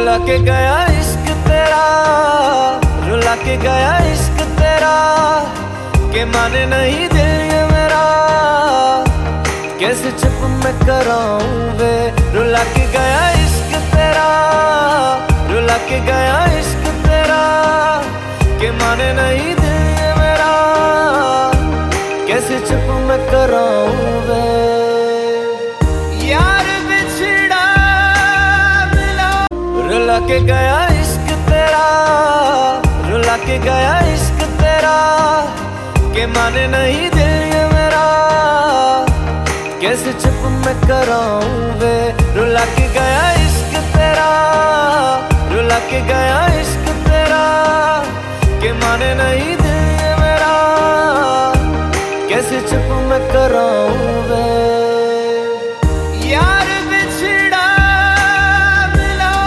रुला के गया इश्क तेरा, रुला के गया इश्क तेरा, के माने नहीं दिल ये मेरा, कैसे चुप मैं कराऊं वे। रुला के गया इश्क तेरा, रुला के गया इश्क तेरा, के माने नहीं दिल ये मेरा, कैसे चुप मैं कराऊं वे। यार बिछड़ा मिला, रुला के गया इश्क तेरा, रुला के गया इश्क तेरा, के माने नहीं दिल ये मेरा, कैसे चुप मैं कराऊं वे। रुला के गया इश्क तेरा।